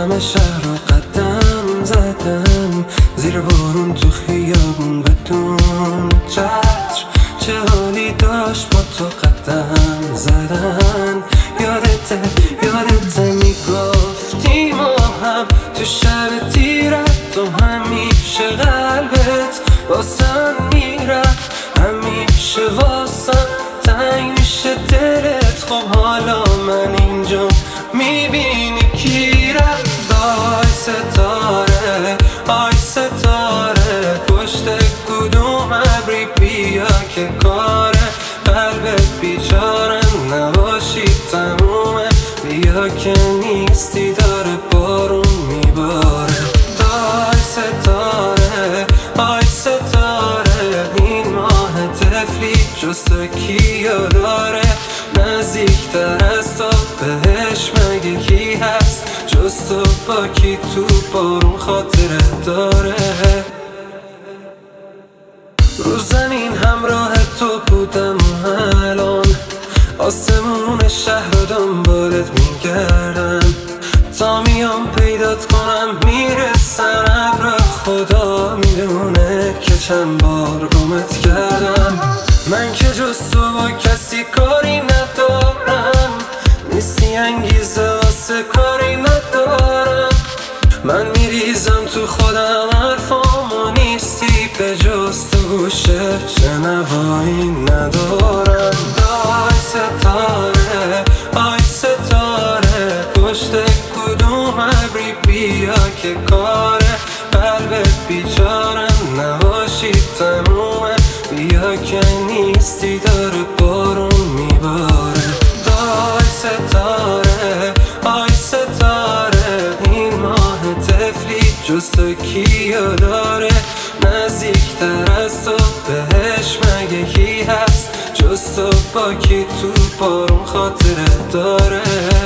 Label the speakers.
Speaker 1: همه شهر رو قدم زدم، زیر بارون تو خیابون بدون چتر. چه حالی داشت با تو قدم زدن. یادته میگفتی ما هم تو شب تیرت، تو همیشه قلبت واسم میرفت، همیشه واسم تنگ میشه دلت. خب حالا من اینجا میبینی کی رفت. آی ستاره پشت کدوم ابری بیا که کاره قلبت بیچاره نباشی تمومه. بیا که نیستی داره بارون میباره. آی ستاره این ماه طفلی جز تو کیو داره؟ نزدیکتر از تو بهش مگه کی هست جز تو؟ با کی تو بارون خاطره داره؟ رو زمین همراه تو بودم و الان آسمون شهر رو دنبالت میگردم، تا میام پیدات کنم میرسم ابر. خدا میدونه که چند بار گمت کردم. من که جز تو با کسی کاری ندارم، نیستی انگیزه واسه کاری ندارم. من میریزم تو خودم حرفامو نیستی به جز تو گوشه شنوایی ندارم. آی ستاره پشت کدوم ابری بیا که کاره قلبت بیچاره نباشی تمومه. بیا که نیستی داره بارون میباره. آی ستاره این ماه طفلی جز تو کیو داره؟ نزدیکتر از تو بهش مگه کی هست جز تو؟ با کی تو بارون خاطره داره؟